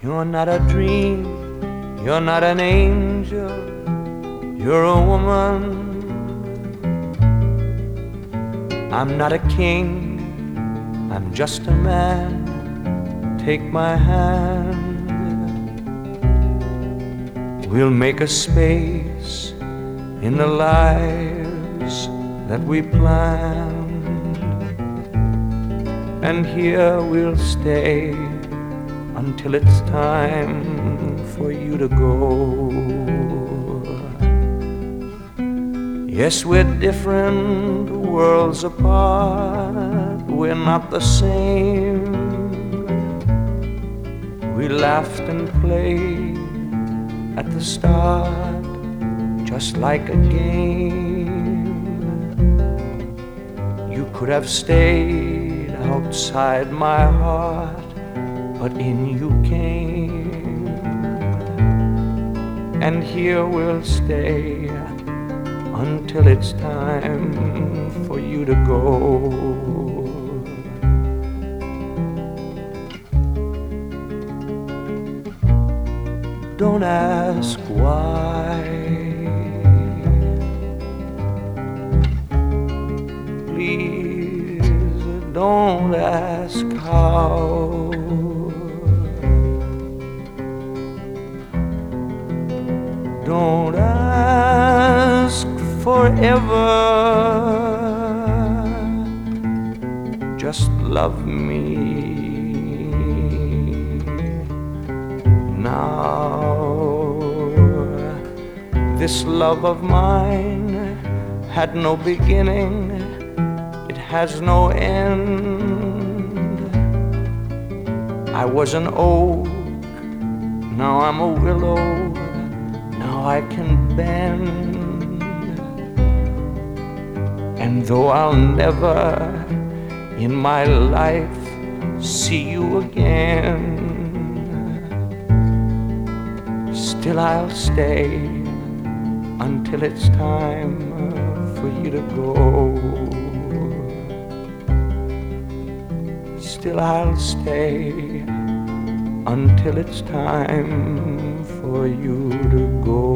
You're not a dream, you're not an angel, you're a woman. I'm not a king, I'm just a man. Take my hand, we'll make a space in the lives that we planned, and here we'll stay until it's time for you to go. Yes, we're different worlds apart, we're not the same. We laughed and played at the start, just like a game. You could have stayed outside my heart, but in you came. And here we'll stay until it's time for you to go. Don't ask why, please don't ask how. Don't ask forever, just love me now. This love of mine had no beginning, it has no end. I was an oak, now I'm a willow, now I can bend. And though I'll never in my life see you again, still I'll stay until it's time for you to go. Still I'll stay until it's time for you to go.